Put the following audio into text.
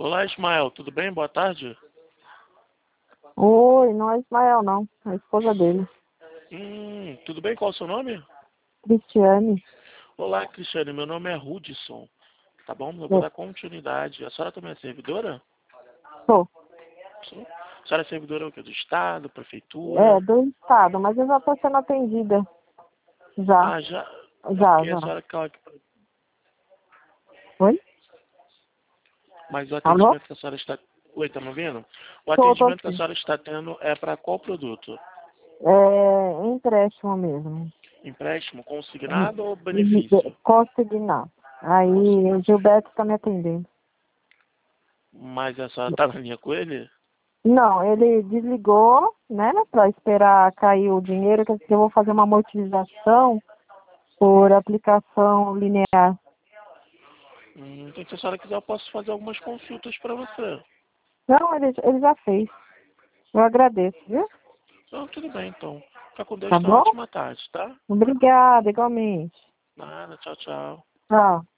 Olá, Ismael, tudo bem? Boa tarde. Oi, não é Ismael, não. É a esposa dele. Tudo bem? Qual é o seu nome? Cristiane. Olá, Cristiane, meu nome é Hudson, tá bom? Eu vou Eu dar continuidade. A senhora também é servidora? sou. Sim. A senhora é servidora o quê? Do Estado, É, Prefeitura? do estado, mas eu já estou sendo atendida. Já, Ah, já. É já, porque a já. senhora... Oi? Mas o Alô? atendimento que a senhora está... Oi, tá me ouvindo? O Tô atendimento que a sim. senhora está tendo é para qual produto? É empréstimo mesmo. Empréstimo consignado ou benefício? Consignar. Aí o Consignado. Gilberto está me atendendo. Mas a senhora está na linha com ele? Não, ele desligou, né, para esperar cair o dinheiro, que eu vou fazer uma amortização por aplicação linear. Então, se a senhora quiser, eu posso fazer algumas consultas para você. Não, ele já fez. Eu agradeço, viu? Não, tudo bem, então. Fica com Deus, Tá tenha uma bom? ótima tarde, tá? Obrigada, igualmente. Nada, tchau, tchau. Tchau.